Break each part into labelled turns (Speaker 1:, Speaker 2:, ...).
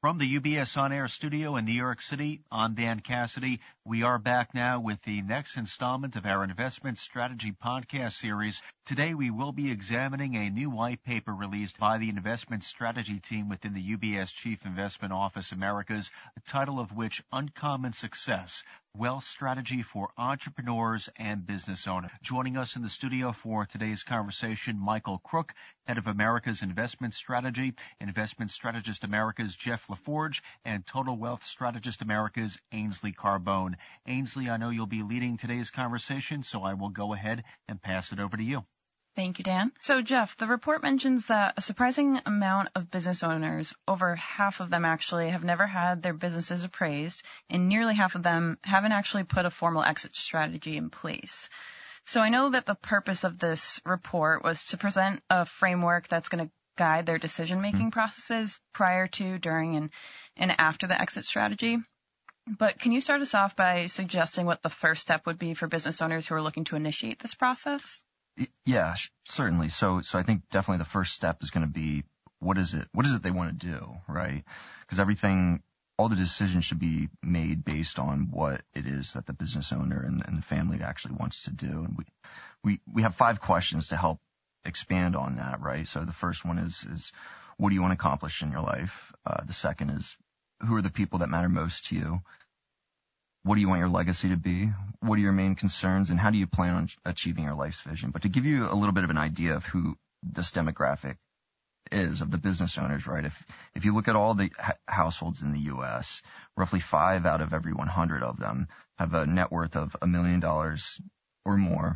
Speaker 1: From the UBS On Air studio in New York City, I'm Dan Cassidy. We are back now with the next installment of our investment strategy podcast series. Today we will be examining a new white paper released by the investment strategy team within the UBS Chief Investment Office Americas, the title of which Uncommon Success, Wealth Strategy for Entrepreneurs and Business Owners. Joining us in the studio for today's conversation, Michael Crook, Head of America's Investment Strategy, Investment Strategist America's Jeff LaForge, and Total Wealth Strategist America's Ainsley Carbone. Ainsley, I know you'll be leading today's conversation, so I will go ahead and pass it over to you.
Speaker 2: Thank you, Dan. So, Jeff, the report mentions that a surprising amount of business owners, over half of them actually, have never had their businesses appraised, and nearly half of them haven't actually put a formal exit strategy in place. So I know that the purpose of this report was to present a framework that's going to guide their decision-making processes prior to, during, and after the exit strategy. But can you start us off by suggesting what the first step would be for business owners who are looking to initiate this process?
Speaker 3: Yeah, certainly. So I think definitely the first step is going to be what is it they want to do, right? Because all the decisions should be made based on what it is that the business owner and the family actually wants to do. And we have 5 questions to help expand on that, right? So the first one is what do you want to accomplish in your life? The second is who are the people that matter most to you? What do you want your legacy to be? What are your main concerns, and how do you plan on achieving your life's vision? But to give you a little bit of an idea of who this demographic is of the business owners, right? If you look at all the households in the U.S., roughly 5 out of every 100 of them have a net worth of $1 million or more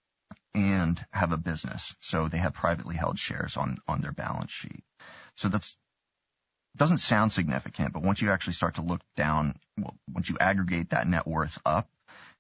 Speaker 3: and have a business. So they have privately held shares on their balance sheet. So doesn't sound significant, but once you actually start to look down, once you aggregate that net worth up,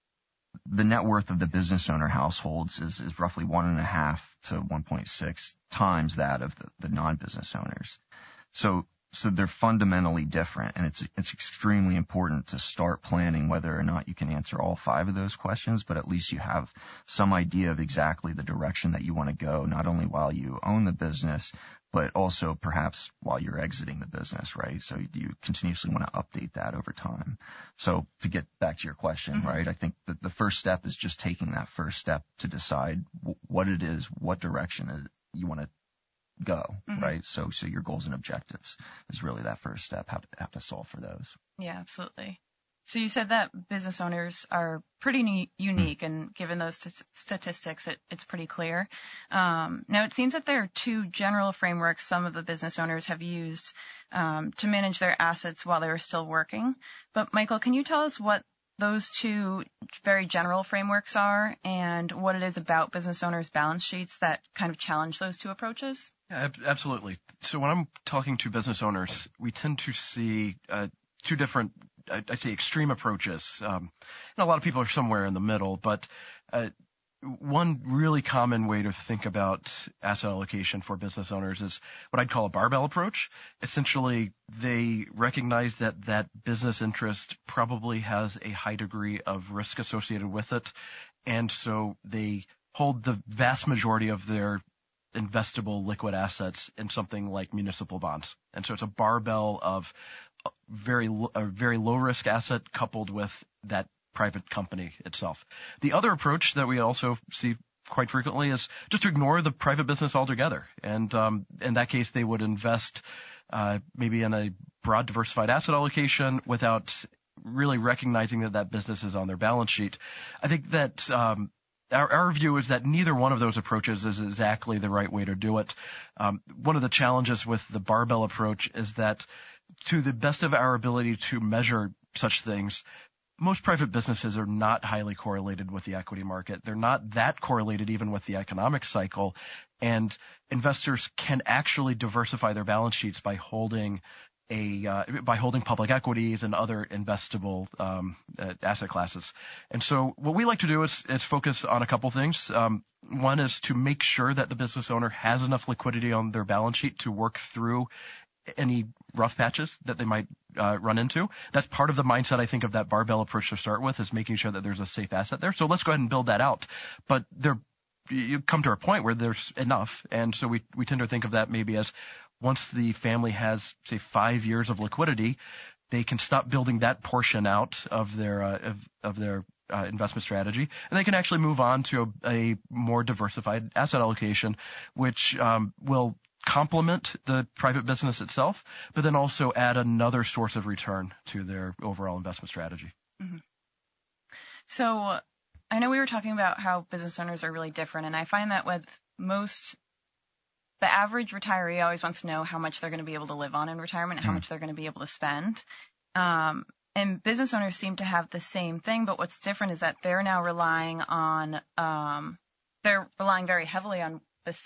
Speaker 3: the net worth of the business owner households is roughly 1.5 to 1.6 times that of the non-business owners. So they're fundamentally different, and it's extremely important to start planning whether or not you can answer all 5 of those questions, but at least you have some idea of exactly the direction that you want to go, not only while you own the business, but also perhaps while you're exiting the business, right? So you continuously want to update that over time. So to get back to your question, right, I think that the first step is just taking that first step to decide what it is, what direction you want to go, right? So your goals and objectives is really that first step, how to solve for those.
Speaker 2: Yeah, absolutely. So you said that business owners are pretty unique, and given those statistics, it's pretty clear. Now, it seems that there are 2 general frameworks some of the business owners have used to manage their assets while they were still working. But, Michael, can you tell us what those 2 very general frameworks are and what it is about business owners' balance sheets that kind of challenge those 2 approaches?
Speaker 4: Yeah, absolutely. So when I'm talking to business owners, we tend to see 2 different, I say, extreme approaches. And a lot of people are somewhere in the middle, but one really common way to think about asset allocation for business owners is what I'd call a barbell approach. Essentially, they recognize that business interest probably has a high degree of risk associated with it, and so they hold the vast majority of their investable liquid assets in something like municipal bonds. And so it's a barbell of a very low risk asset coupled with that private company itself. The other approach that we also see quite frequently is just to ignore the private business altogether. And in that case, they would invest maybe in a broad diversified asset allocation without really recognizing that business is on their balance sheet. I think that our view is that neither one of those approaches is exactly the right way to do it. One of the challenges with the barbell approach is that to the best of our ability to measure such things, most private businesses are not highly correlated with the equity market. They're not that correlated even with the economic cycle. And investors can actually diversify their balance sheets by holding public equities and other investable asset classes. And so what we like to do is focus on a couple things. One is to make sure that the business owner has enough liquidity on their balance sheet to work through any rough patches that they might run into. That's part of the mindset, I think, of that barbell approach to start with, is making sure that there's a safe asset there. So let's go ahead and build that out. But you come to a point where there's enough. And so we tend to think of that maybe as once the family has, say, 5 years of liquidity, they can stop building that portion out of their investment strategy, and they can actually move on to a more diversified asset allocation, which will complement the private business itself, but then also add another source of return to their overall investment strategy.
Speaker 2: Mm-hmm. So I know we were talking about how business owners are really different, and I find that with the average retiree always wants to know how much they're going to be able to live on in retirement, and how much they're going to be able to spend. And business owners seem to have the same thing, but what's different is that they're now relying very heavily on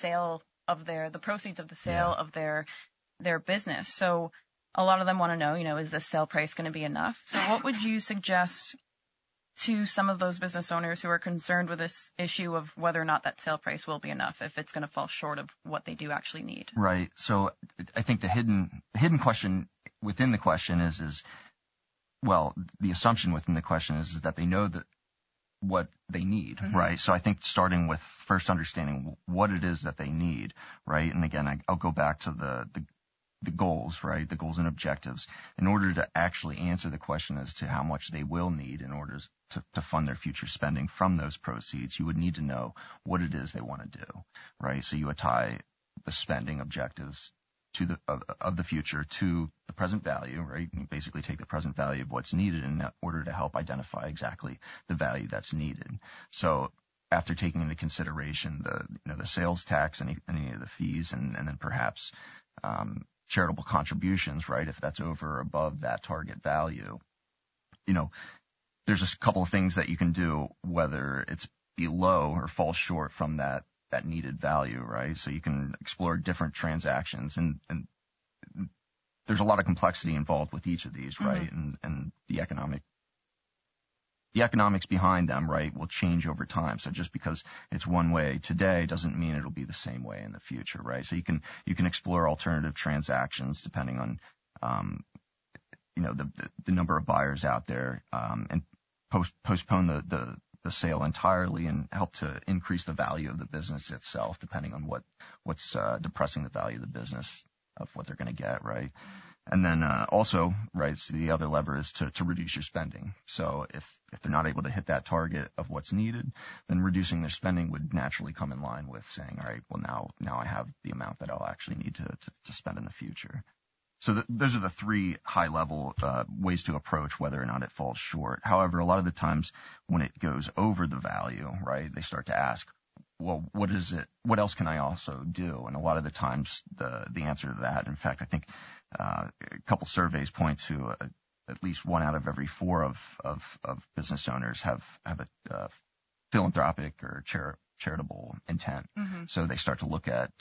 Speaker 2: the proceeds of the sale of their business. So a lot of them want to know, is the sale price going to be enough? So what would you suggest to some of those business owners who are concerned with this issue of whether or not that sale price will be enough, if it's going to fall short of what they do actually need?
Speaker 3: Right. So I think the hidden question within the question is the assumption within the question is that they know that what they need, right? So I think starting with first understanding what it is that they need, right? And again, I'll go back to the goals, right? The goals and objectives. In order to actually answer the question as to how much they will need in order to fund their future spending from those proceeds, you would need to know what it is they want to do, right? So you would tie the spending objectives of the future to the present value, right? You basically take the present value of what's needed in order to help identify exactly the value that's needed. So after taking into consideration the sales tax, any of the fees, and then perhaps charitable contributions, right? If that's over or above that target value, there's a couple of things that you can do, whether it's below or falls short from that needed value, right? So you can explore different transactions, and there's a lot of complexity involved with each of these, right? And the economics behind them, right, will change over time. So just because it's one way today doesn't mean it'll be the same way in the future, right? So you can explore alternative transactions depending on the number of buyers out there, and postpone the sale entirely and help to increase the value of the business itself, depending on what's depressing the value of the business of what they're going to get, right? And then also, right, so the other lever is to reduce your spending. So if they're not able to hit that target of what's needed, then reducing their spending would naturally come in line with saying, all right, well, now I have the amount that I'll actually need to spend in the future. So those are the three high-level ways to approach whether or not it falls short. However, a lot of the times when it goes over the value, right, they start to ask, well, what is it? What else can I also do? And a lot of the times the answer to that, in fact, I think a couple surveys point to at least 1 out of every 4 of business owners have a philanthropic or charitable intent. So they start to look at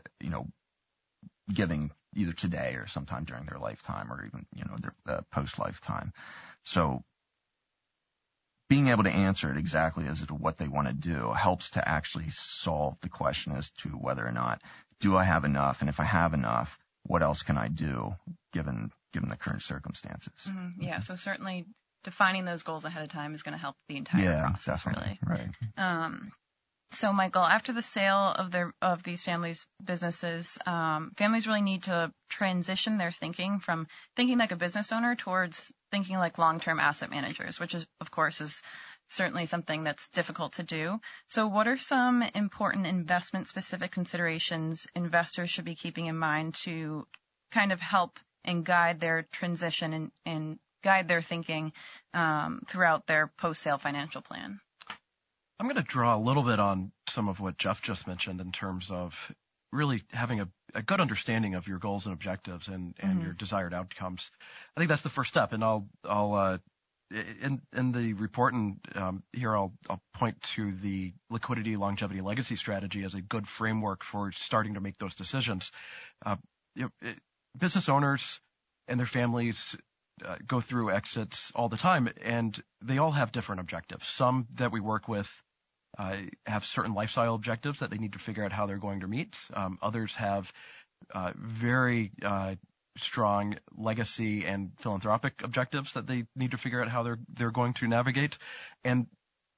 Speaker 3: giving either today or sometime during their lifetime, or even their post-lifetime. So being able to answer it exactly as to what they want to do helps to actually solve the question as to whether or not, do I have enough? And if I have enough, what else can I do given the current circumstances?
Speaker 2: Yeah, so certainly defining those goals ahead of time is going to help the entire process,
Speaker 3: definitely.
Speaker 2: Really.
Speaker 3: Right.
Speaker 2: So, Michael, after the sale of these families' businesses, families really need to transition their thinking from thinking like a business owner towards thinking like long-term asset managers, which is, of course, is certainly something that's difficult to do. So what are some important investment-specific considerations investors should be keeping in mind to kind of help and guide their transition and guide their thinking throughout their post-sale financial plan?
Speaker 4: I'm going to draw a little bit on some of what Jeff just mentioned in terms of really having a good understanding of your goals and objectives and your desired outcomes. I think that's the first step. And I'll in the report, and here I'll point to the liquidity, longevity, legacy strategy as a good framework for starting to make those decisions. Business owners and their families go through exits all the time, and they all have different objectives. Some that we work with have certain lifestyle objectives that they need to figure out how they're going to meet. Others have very strong legacy and philanthropic objectives that they need to figure out how they're going to navigate. And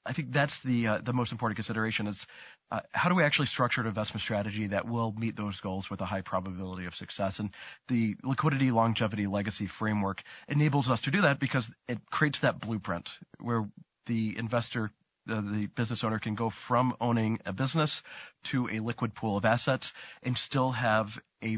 Speaker 4: I think that's the most important consideration is how do we actually structure an investment strategy that will meet those goals with a high probability of success? And the liquidity, longevity, legacy framework enables us to do that because it creates that blueprint where the investor, the business owner can go from owning a business to a liquid pool of assets and still have a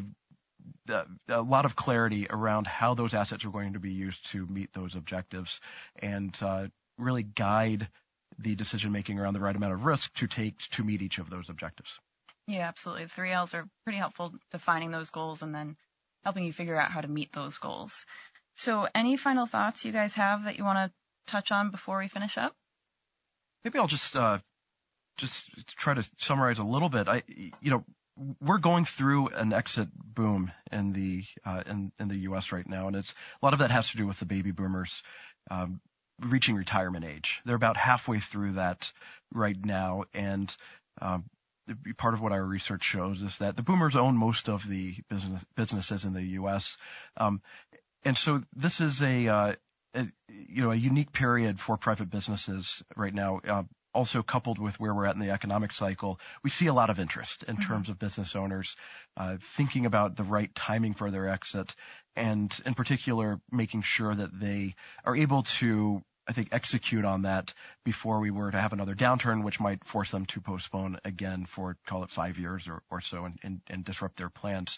Speaker 4: lot of clarity around how those assets are going to be used to meet those objectives and really guide the decision-making around the right amount of risk to take to meet each of those objectives.
Speaker 2: Yeah, absolutely. The 3 Ls are pretty helpful defining those goals and then helping you figure out how to meet those goals. So any final thoughts you guys have that you want to touch on before we finish up?
Speaker 4: Maybe I'll just try to summarize a little bit. We're going through an exit boom in the U.S. right now, and a lot of that has to do with the baby boomers reaching retirement age. They're about halfway through that right now, and part of what our research shows is that the boomers own most of the businesses in the U.S. And so this is a unique period for private businesses right now. Also coupled with where we're at in the economic cycle, we see a lot of interest in terms of business owners thinking about the right timing for their exit, and in particular making sure that they are able to, I think, execute on that before we were to have another downturn, which might force them to postpone again for, call it 5 years or so and disrupt their plans.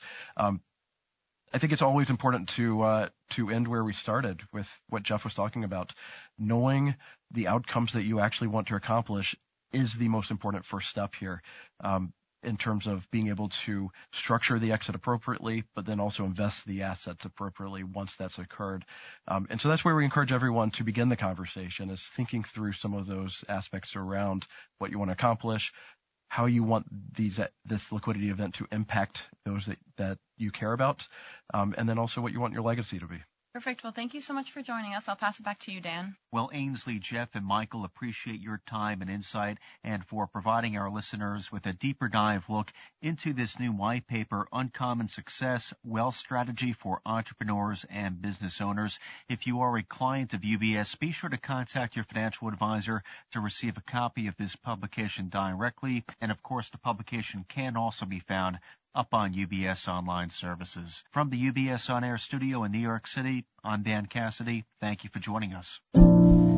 Speaker 4: I think it's always important to end where we started with what Jeff was talking about. Knowing the outcomes that you actually want to accomplish is the most important first step here in terms of being able to structure the exit appropriately, but then also invest the assets appropriately once that's occurred. And so that's where we encourage everyone to begin the conversation, is thinking through some of those aspects around what you want to accomplish, how you want this liquidity event to impact those that you care about, and then also what you want your legacy to be.
Speaker 2: Perfect. Well, thank you so much for joining us. I'll pass it back to you, Dan.
Speaker 1: Well, Ainsley, Jeff, and Michael, appreciate your time and insight and for providing our listeners with a deeper dive look into this new white paper, Uncommon Success, Wealth Strategy for Entrepreneurs and Business Owners. If you are a client of UBS, be sure to contact your financial advisor to receive a copy of this publication directly. And, of course, the publication can also be found up on UBS Online Services. From the UBS On Air studio in New York City, I'm Dan Cassidy. Thank you for joining us.